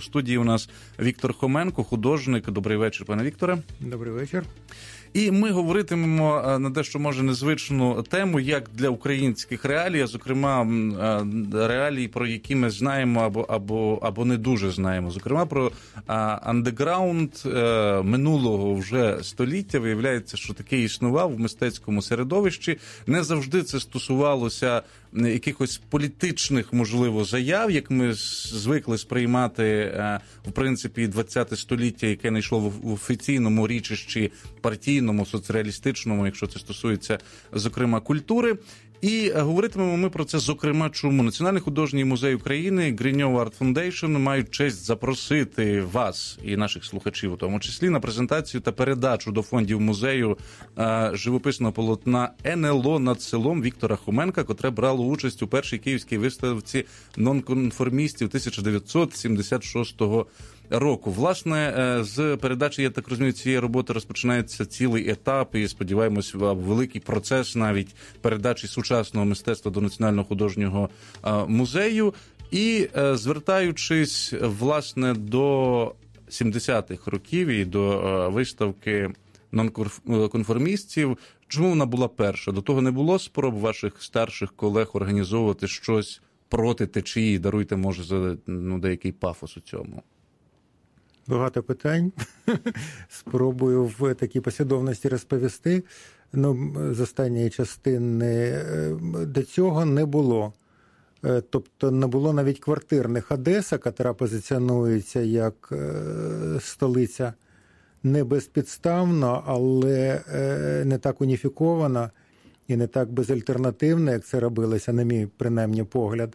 студії у нас Віктор Хоменко, художник. Добрий вечір, пане Вікторе. Добрий вечір. І ми говоритимемо на дещо, може, незвичну тему, як для українських реалій, а, зокрема, реалій, про які ми знаємо або не дуже знаємо. Зокрема, про андеграунд минулого вже століття. Виявляється, що такий існував в мистецькому середовищі. Не завжди це стосувалося якихось політичних, можливо, заяв, як ми звикли сприймати, в принципі, ХХ століття, яке не йшло в офіційному річищі партійному, соціалістичному, якщо це стосується, зокрема, культури. І говоритимемо ми про це, зокрема, чому Національний художній музей України, Гриньов Арт Фондейшн мають честь запросити вас і наших слухачів, у тому числі, на презентацію та передачу до фондів музею живописного полотна НЛО над селом Віктора Хоменка, котре брало участь у першій київській виставці нонконформістів 1976 року. Власне, з передачі, я так розумію, цієї роботи розпочинається цілий етап і, сподіваємось, великий процес навіть передачі сучасного мистецтва до Національного художнього музею. І, звертаючись, власне, до 70-х років і до виставки нонконформістів, чому вона була перша? До того не було спроб ваших старших колег організовувати щось проти течії? Даруйте, може, за деякий пафос у цьому. Багато питань. Спробую в такій послідовності розповісти. З останньої частини до цього не було. Тобто не було навіть квартирних. Одеса, яка позиціонується як столиця, не безпідставно, але не так уніфікована і не так безальтернативна, як це робилося, на мій, принаймні, погляд.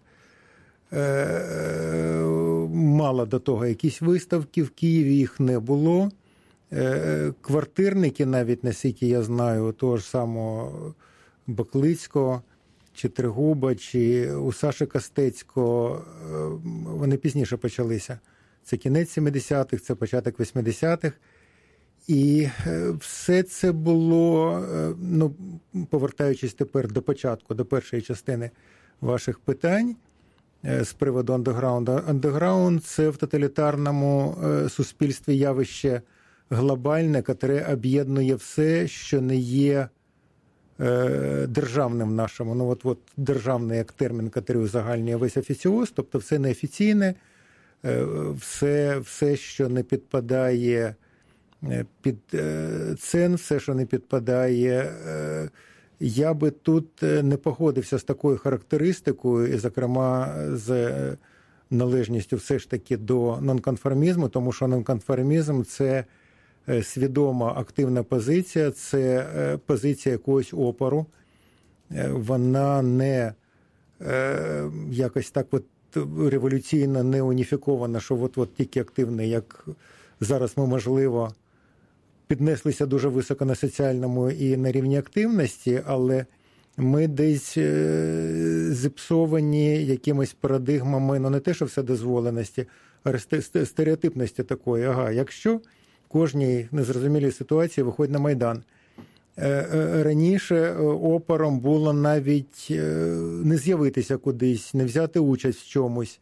Мало до того якісь виставки, в Києві їх не було. Квартирники, навіть, наскільки я знаю, того ж самого Баклицького, чи Трегуба, чи у Саші Костецького, вони пізніше почалися. Це кінець 70-х, це початок 80-х. І все це було, повертаючись тепер до початку, до першої частини ваших питань, з приводу андеграунду. Андеграунд – це в тоталітарному суспільстві явище глобальне, яке об'єднує все, що не є державним нашим. Державний як термін, який узагальнює весь офіціоз, тобто все неофіційне, все, що не підпадає під цен, все, що не підпадає. Я би тут не погодився з такою характеристикою, і, зокрема, з належністю все ж таки до нонконформізму, тому що нонконформізм – це свідома активна позиція, це позиція якогось опору. Вона не якось так революційно не уніфікована, що тільки активний, як зараз ми, можливо, піднеслися дуже високо на соціальному і на рівні активності, але ми десь зіпсовані якимись парадигмами, не те, що вседозволеності, а стереотипності такої. Якщо в кожній незрозумілій ситуації виходить на Майдан. Раніше опором було навіть не з'явитися кудись, не взяти участь в чомусь,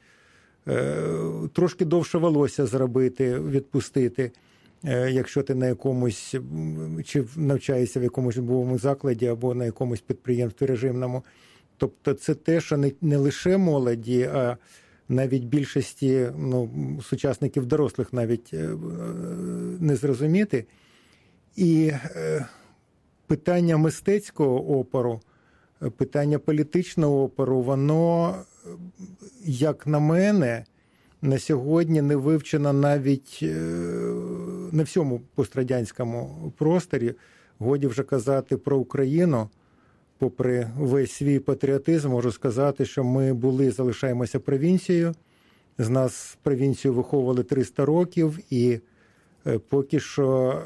трошки довше волосся зробити, відпустити, якщо ти на якомусь, чи навчаєшся в якомусь бойовому закладі або на якомусь підприємстві режимному. Тобто це те, що не лише молоді, а навіть більшості сучасників дорослих навіть не зрозуміти. І питання мистецького опору, питання політичного опору, воно, як на мене, на сьогодні не вивчено навіть на всьому пострадянському просторі. Годі вже казати про Україну. Попри весь свій патріотизм, можу сказати, що ми залишаємося провінцією. З нас провінцію виховували 300 років, і поки що,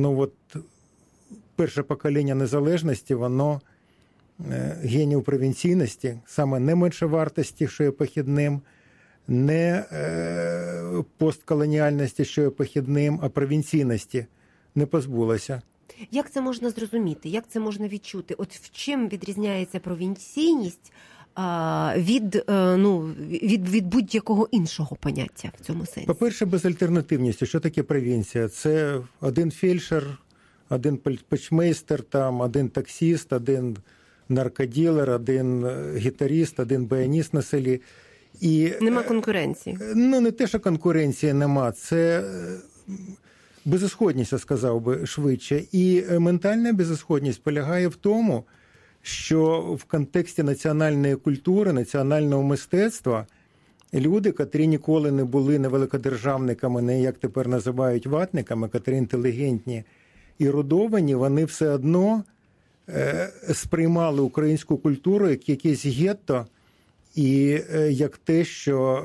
перше покоління незалежності, воно генів провінційності, саме не меншовартості, що є похідним, не постколоніальності, що є похідним, а провінційності не позбулося. Як це можна зрозуміти? Як це можна відчути? От в чим відрізняється провінційність від будь-якого іншого поняття в цьому сенсі? По-перше, безальтернативність. Що таке провінція? Це один фельдшер, один почмейстер, там, один таксіст, один наркоділер, один гітаріст, один баяніст на селі. І, нема конкуренції. Не те, що конкуренції нема, це безісходність, я сказав би, швидше. І ментальна безісходність полягає в тому, що в контексті національної культури, національного мистецтва люди, котрі ніколи не були не великодержавниками, не як тепер називають ватниками, котрі інтелігентні і родовані, вони все одно сприймали українську культуру як якесь гетто і як те, що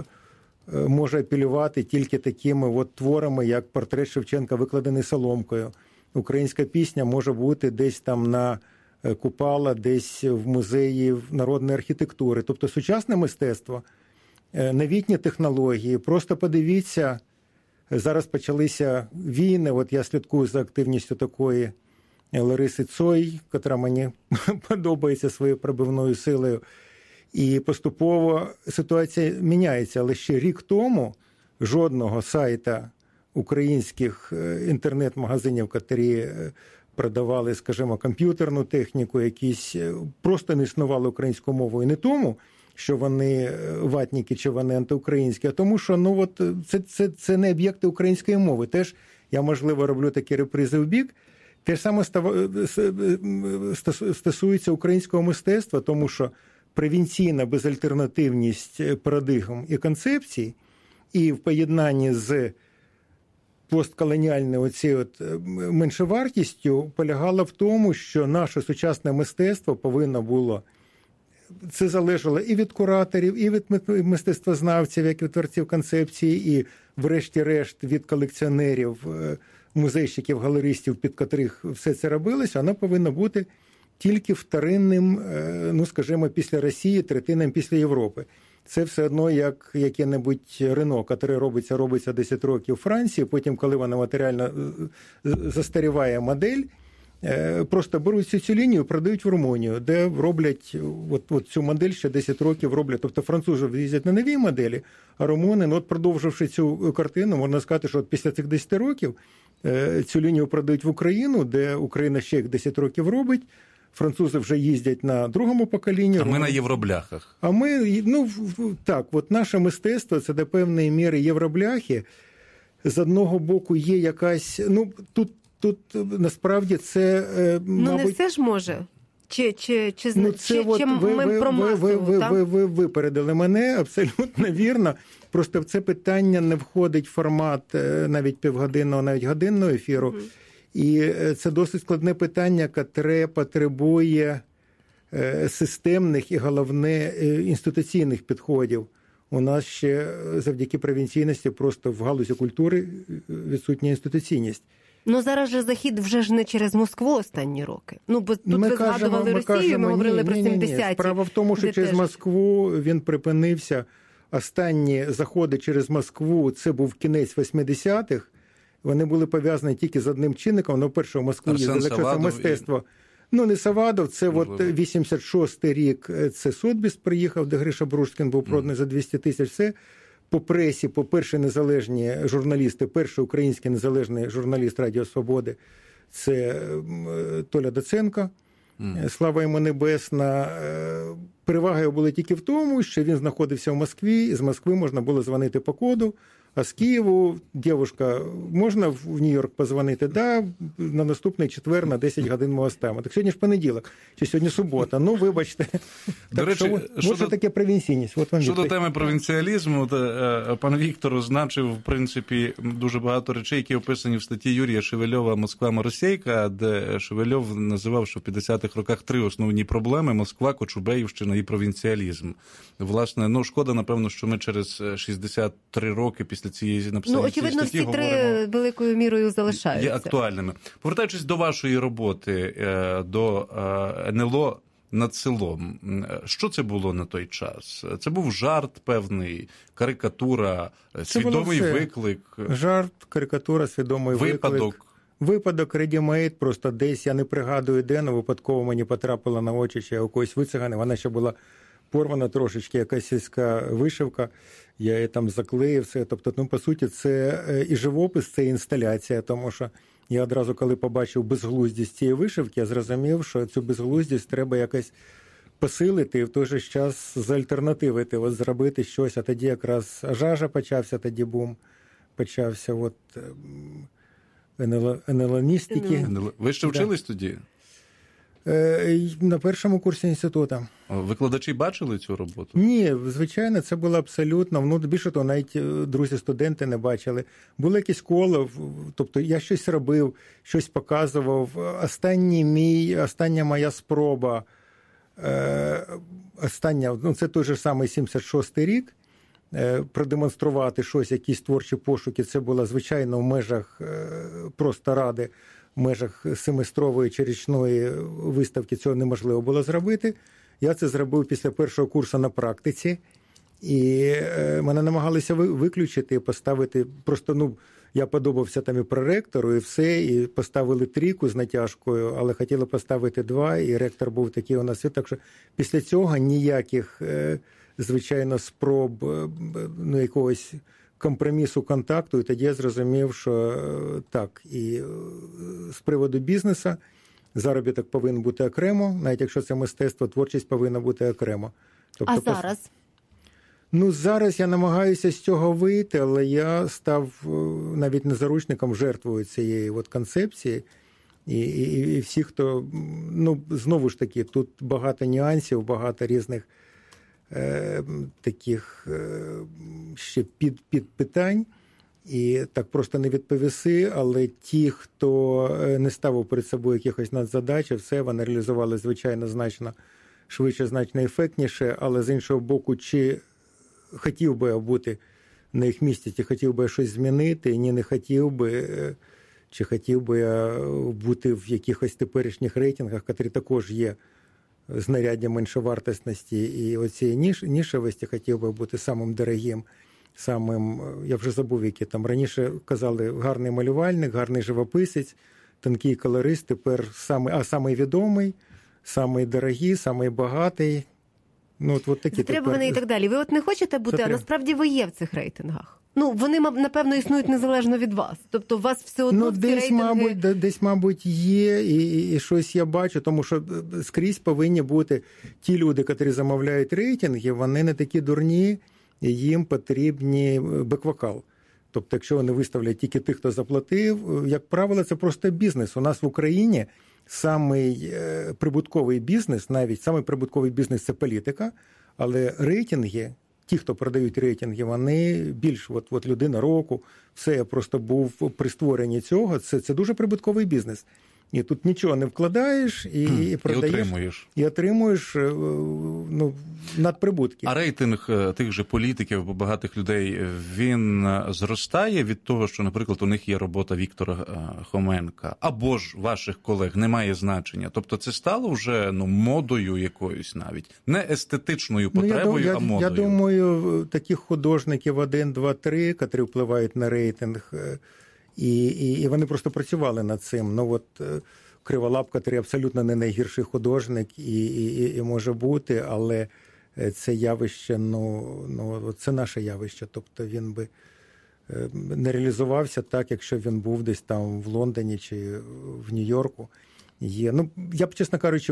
може апелювати тільки такими от творами, як портрет Шевченка, викладений соломкою. Українська пісня може бути десь там на Купала, десь в музеї народної архітектури. Тобто сучасне мистецтво, новітні технології. Просто подивіться, зараз почалися війни, от я слідкую за активністю такої Лариси Цой, котра мені подобається своєю пробивною силою. І поступово ситуація міняється. Але ще рік тому жодного сайта українських інтернет-магазинів, котрі продавали, скажімо, комп'ютерну техніку, якісь просто не існували українською мовою. Не тому, що вони ватники чи вони антиукраїнські, а тому, що це не об'єкти української мови. Теж я, можливо, роблю такі репризи в бік. Те ж саме стосується українського мистецтва, тому що провінційна безальтернативність парадигм і концепцій і в поєднанні з постколоніальною меншовартістю полягала в тому, що наше сучасне мистецтво повинно було, це залежало і від кураторів, і від мистецтвознавців, як від творців концепції, і врешті-решт від колекціонерів, музейщиків, галеристів, під котрих все це робилося, воно повинно бути тільки вторинним, скажімо, після Росії, третинним після Європи. Це все одно як яке-небудь Рено, яке робиться 10 років у Франції, потім, коли вона матеріально застаріває модель, просто беруть цю лінію, продають в Румунію, де роблять от цю модель ще 10 років роблять. Тобто французи їздять на нові моделі, а румуни, продовживши цю картину, можна сказати, що після цих 10 років цю лінію продають в Україну, де Україна ще їх 10 років робить. Французи вже їздять на другому поколінні. А ми на євробляхах. А ми, наше мистецтво – це до певної міри євробляхи. З одного боку є якась, тут насправді це, мабуть... не все ж може. Чи ми про масу, ви випередили мене, абсолютно вірно. Просто в це питання не входить в формат навіть півгодинного, навіть годинного ефіру. І це досить складне питання, яке потребує системних і, головне, інституційних підходів. У нас ще завдяки провінційності просто в галузі культури відсутня інституційність. Зараз же Захід вже ж не через Москву останні роки. Бо тут ви згадували Росію, ми говорили про 70-ті. Справа в тому, що через Москву він припинився. Останні заходи через Москву, це був кінець 80-х. Вони були пов'язані тільки з одним чинником. Перше, в Москву їздили, якщо це мистецтво. Не Савадов, це 86-й рік, це Сотбіс приїхав, де Гриша Брушкін був проданий за 200 тисяч. Все по пресі, по перші незалежні журналісти, перший український незалежний журналіст Радіо Свободи, це Толя Доценко, слава йому небесна. Перевага його була тільки в тому, що він знаходився в Москві, і з Москви можна було дзвонити по коду, а з Києву, дівчинка, можна в Нью-Йорк позвонити? Да, на наступний четвер на 10 годин ми остаємо. Так сьогодні ж понеділок, чи сьогодні субота. Вибачте. До речі, що таке провінційність? Щодо теми провінціалізму, пан Віктор означив, в принципі, дуже багато речей, які описані в статті Юрія Шевельова «Москва-Маросейка», де Шевельов називав, що в 50-х роках 3 основні проблеми – Москва, Кочубеївщина і провінціалізм. Власне, шкода, напевно, що ми через 63 роки після цієї написання очевидно, всі 3 великою мірою залишаються. Є актуальними. Повертаючись до вашої роботи, до НЛО над селом, що це було на той час? Це був жарт певний, карикатура, свідомий виклик? Жарт, карикатура, свідомий виклик. Випадок ready-made, просто десь, я не пригадую де, але випадково мені потрапила на очі, що я у когось вицигане, вона ще була порвана трошечки якась сільська вишивка, я її там заклеїв, все. Тобто, ну, по суті, це і живопис, це і інсталяція, тому що я одразу, коли побачив безглуздість цієї вишивки, я зрозумів, що цю безглуздість треба якось посилити і в той же час зальтернативити, от зробити щось, а тоді якраз ажажа почався, тоді бум почався, от енелоністики. Ви ще вчились тоді? На першому курсі інституту. Викладачі бачили цю роботу? Ні, звичайно, це було абсолютно, ну, більше того, навіть друзі-студенти не бачили. Було якесь коло, тобто я щось робив, щось показував. Остання моя спроба, ну, це той же самий 76-й рік, продемонструвати щось, якісь творчі пошуки, це було, звичайно, в межах просто ради, в межах семестрової чи річної виставки цього неможливо було зробити. Я це зробив після першого курсу на практиці, і мене намагалися виключити, поставити, просто, ну, я подобався там і проректору, і все, і поставили 3 з натяжкою, але хотіли поставити 2, і ректор був такий у нас. Так що після цього ніяких, звичайно, спроб, ну, якогось компромісу, контакту, і тоді я зрозумів, що так, і з приводу бізнесу заробіток повинен бути окремо, навіть якщо це мистецтво, творчість повинна бути окремо. Тобто, а зараз? Ну, зараз я намагаюся з цього вийти, але я став навіть не заручником, жертвою цієї от концепції. І всі, хто, ну, знову ж таки, тут багато нюансів, багато різних таких ще підпитань. І так просто не відповіси, але ті, хто не ставив перед собою якихось надзадач, все, вони реалізували, звичайно, значно швидше, значно ефектніше, але з іншого боку, чи хотів би я бути на їх місці, чи хотів би я щось змінити, ні, не хотів би, чи хотів би я бути в якихось теперішніх рейтингах, які також є знаряддям меншовартісності і оцієї нішевості, хотів би бути самим дорогим, самим, я вже забув, які там раніше казали, гарний малювальник, гарний живописець, тонкий колорист, тепер самий відомий, самий дорогий, самий багатий. Ну, от такі затребуваний і так далі. Ви от не хочете бути, а насправді ви є в цих рейтингах. Ну, вони, напевно, існують незалежно від вас. Тобто, у вас все одно ну, ці рейтинги... Десь, мабуть, є, і щось я бачу, тому що скрізь повинні бути ті люди, які замовляють рейтинги, вони не такі дурні, і їм потрібні бек-вокал. Тобто, якщо вони виставлять тільки тих, хто заплатив, як правило, це просто бізнес. У нас в Україні самий прибутковий бізнес, навіть самий прибутковий бізнес – це політика, але рейтинги, ті, хто продають рейтинги, вони більш, от людина року, все, я просто був при створенні цього, це дуже прибутковий бізнес. І тут нічого не вкладаєш, і продаєш, і отримуєш ну, надприбутки. А рейтинг тих же політиків або багатих людей, він зростає від того, що, наприклад, у них є робота Віктора Хоменка, або ж ваших колег, не має значення. Тобто це стало вже, ну, модою якоюсь навіть, не естетичною потребою, а модою. Я думаю, таких художників 1, 2, 3, які впливають на рейтинг, і вони просто працювали над цим. Ну, от Криволап, який абсолютно не найгірший художник і може бути, але це явище, ну, це наше явище. Тобто він би не реалізувався так, якщо він був десь там в Лондоні чи в Нью-Йорку. Є. Ну, я б, чесно кажучи,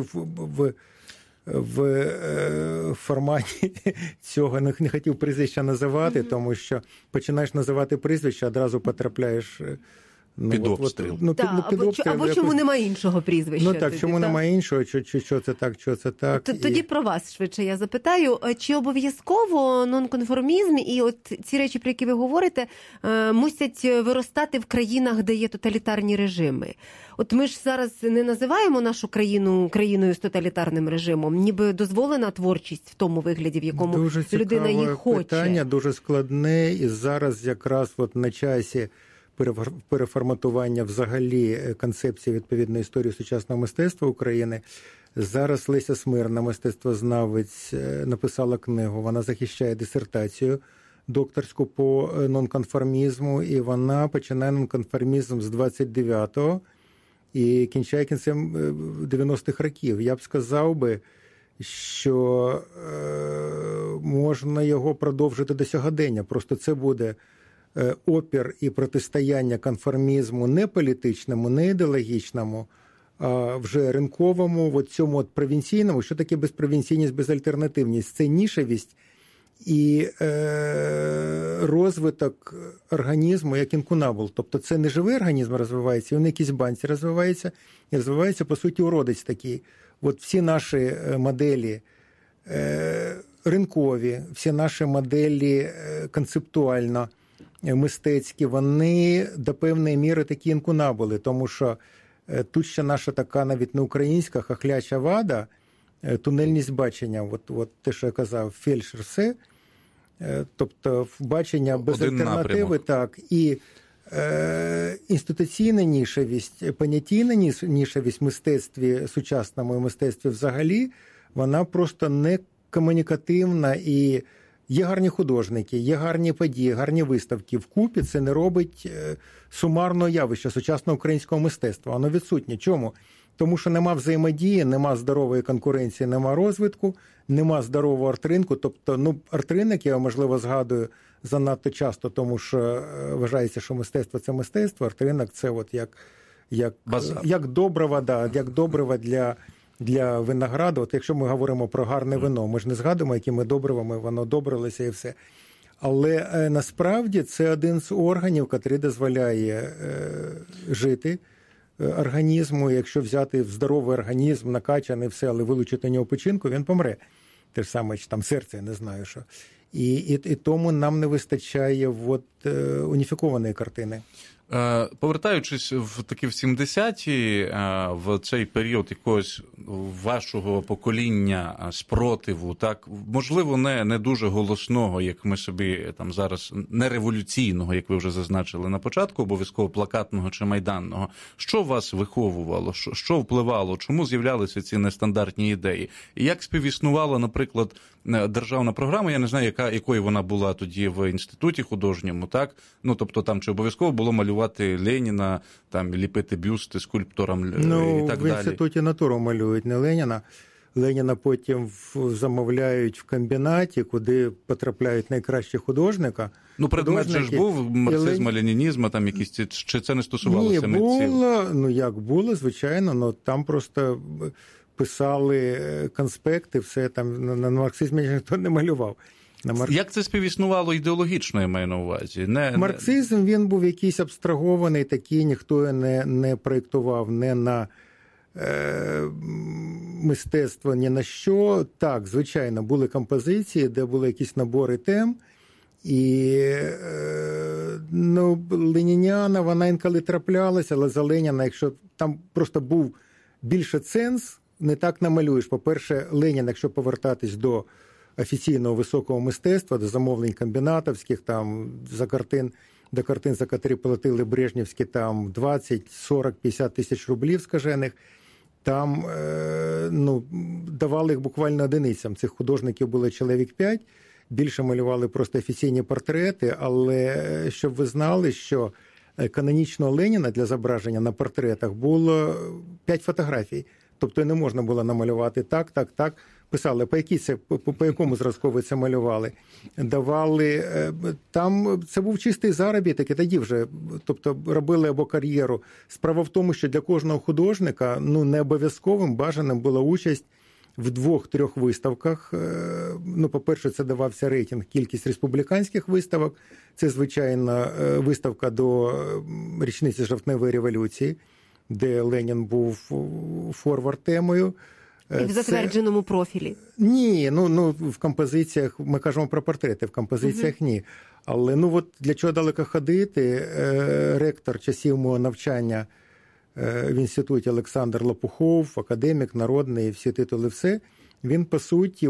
в форматі цього не хотів прізвища називати, тому що починаєш називати прізвища, одразу потрапляєш під обстріл. Або чому немає іншого прізвища. Ну так, чому немає іншого, що це так, що це так. Тоді про вас швидше я запитаю, чи обов'язково нонконформізм і от ці речі, про які ви говорите, мусять виростати в країнах, де є тоталітарні режими? От ми ж зараз не називаємо нашу країну країною з тоталітарним режимом, ніби дозволена творчість в тому вигляді, в якому дуже людина її хоче. Питання дуже складне, і зараз якраз от на часі переформатування взагалі концепції відповідної історії сучасного мистецтва України. Зараз Леся Смирна, мистецтвознавець, написала книгу, вона захищає дисертацію докторську по нонконформізму, і вона починає нонконформізм з 29-го і кінчає кінцем 90-х років. Я б сказав би, що можна його продовжити до сьогодення. Просто це буде опір і протистояння конформізму не політичному, не ідеологічному, а вже ринковому, от цьому от провінційному. Що таке безпровінційність, безальтернативність? Це нішевість і розвиток організму як інкунабул. Тобто це не живий організм розвивається, він в якійсь банці розвивається, і розвивається, по суті, уродець такий. От всі наші моделі ринкові, всі наші моделі концептуально мистецькі, вони до певної міри такі інкунабули, тому що тут ще наша така навіть не українська хахляча вада, тунельність бачення, от те, що я казав, фельдшер все, тобто бачення без альтернативи, так, і інституційна нішевість, понятійна нішевість в мистецтві, сучасному мистецтві взагалі, вона просто не комунікативна, і є гарні художники, є гарні події, гарні виставки. Вкупі це не робить сумарного явища сучасного українського мистецтва. Воно відсутнє. Чому? Тому що нема взаємодії, нема здорової конкуренції, нема розвитку, нема здорового арт-ринку. Тобто, арт-ринок, я, можливо, згадую занадто часто, тому що вважається, що мистецтво – це мистецтво, арт-ринок – це от як добра вода, як добрива для винограду. От якщо ми говоримо про гарне вино, ми ж не згадуємо, якими добривами воно добрилося і все. Але насправді це один з органів, який дозволяє жити організму. Якщо взяти здоровий організм, накачаний все, але вилучити у нього печінку, він помре. Те ж саме, там серце, я не знаю що. І тому нам не вистачає уніфікованої картини. Повертаючись в 70-ті, в цей період якогось вашого покоління спротиву, так, можливо, не дуже голосного, як ми собі там зараз, не революційного, як ви вже зазначили на початку, обов'язково плакатного чи майданного. Що вас виховувало? Що впливало? Чому з'являлися ці нестандартні ідеї? І як співіснувала, наприклад, державна програма, я не знаю, якою вона була тоді в інституті художньому, так? Тобто там чи обов'язково було малювати Леніна, там ліпити бюсти скульпторам і так далі? В інституті натуру малюють, не Леніна. Леніна потім замовляють в комбінаті, куди потрапляють найкращі художника. Предмет же ж був марксизму, ленінізму, там якісь, чи це не стосувалося митців? Було, звичайно, там просто писали конспекти, все там на марксизмі ніхто не малював. Як це співіснувало ідеологічно, я маю на увазі? Марксизм, він був якийсь абстрагований, такий, ніхто не проєктував не на мистецтво, ні на що. Так, звичайно, були композиції, де були якісь набори тем, і леніняна, вона інколи траплялася, але за Леніна, якщо там просто був більше ценз, не так намалюєш. По-перше, Ленін, якщо повертатись до офіційного високого мистецтва, до замовлень комбінатовських, там, до картин, за котрі платили брежнівські, там, 20, 40, 50 тисяч рублів скажених, там, давали їх буквально одиницям. Цих художників було чоловік 5, більше малювали просто офіційні портрети, але щоб ви знали, що канонічного Леніна для зображення на портретах було 5 фотографій. Тобто не можна було намалювати так. Писали, по якому зразку ви це малювали. Давали, там це був чистий заробіток, і тоді вже, тобто робили або кар'єру. Справа в тому, що для кожного художника, не обов'язковим, бажаним була участь в 2-3 виставках. По-перше, це давався рейтинг, кількість республіканських виставок. Це, звичайно, виставка до річниці Жовтневої революції, де Ленін був форвард-темою. І в затвердженому профілі? Ні, в композиціях, ми кажемо про портрети, в композиціях ні. Але для чого далеко ходити, ректор часів мого навчання в інституті Олександр Лопухов, академік, народний, всі титули, все, він, по суті,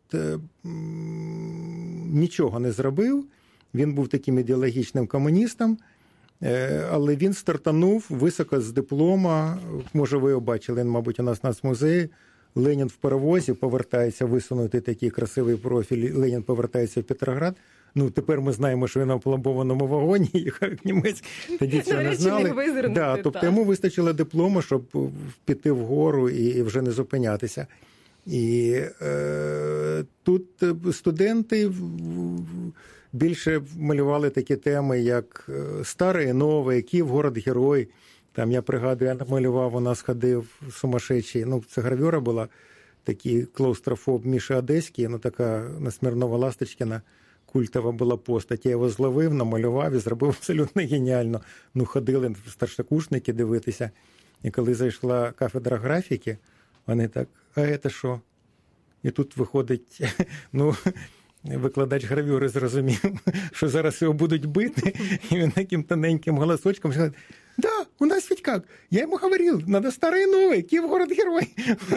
нічого не зробив, він був таким ідеологічним комуністом, але він стартанув високо з диплома, може ви його бачили, мабуть, у нас в Нацмузеї, Ленін в паровозі, повертається, висунутий такий красивий профіль, Ленін повертається в Петроград. Тепер ми знаємо, що він на опломбованому вагоні, як німець, тоді цього не знали. Тобто йому вистачило диплому, щоб піти вгору і вже не зупинятися. І тут студенти більше малювали такі теми, як старе і нове, Київ, город-герой. Там, я пригадую, я намалював, у нас ходив сумасшедший, це гравюра була, такий клаустрофоб Міша Одеський, така Смірнова Ласточкіна, культова була постать. Я його зловив, намалював і зробив абсолютно геніально. Ходили старшокурсники дивитися. І коли зайшла кафедра графіки, вони так, а це що? І тут виходить, викладач гравюри зрозумів, що зараз його будуть бити, і він таким тоненьким голосочком сказав: да, у нас ведь как? Я ему говорил, надо старое и новое, Киев город-герой.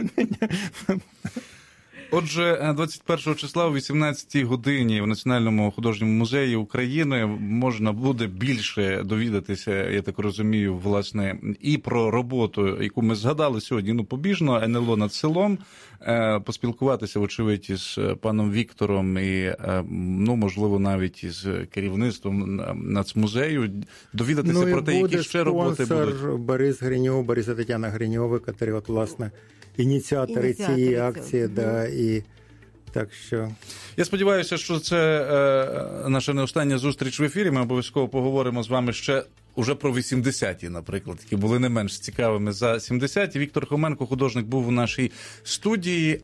Отже, 21 числа о 18-й годині в Національному художньому музеї України можна буде більше довідатися, я так розумію, власне, і про роботу, яку ми згадали сьогодні, побіжно, НЛО над селом, поспілкуватися, вочевидь, із паном Віктором і, можливо, навіть із керівництвом Нацмузею, довідатися про те, які ще роботи будуть. Борис Гриньов, Борис і Тетяна Гриньови, які, власне, ініціатори цієї акції, і так що... Я сподіваюся, що це наша не остання зустріч в ефірі. Ми обов'язково поговоримо з вами ще уже про 80-ті, наприклад, які були не менш цікавими за 70-ті. Віктор Хоменко, художник, був у нашій студії.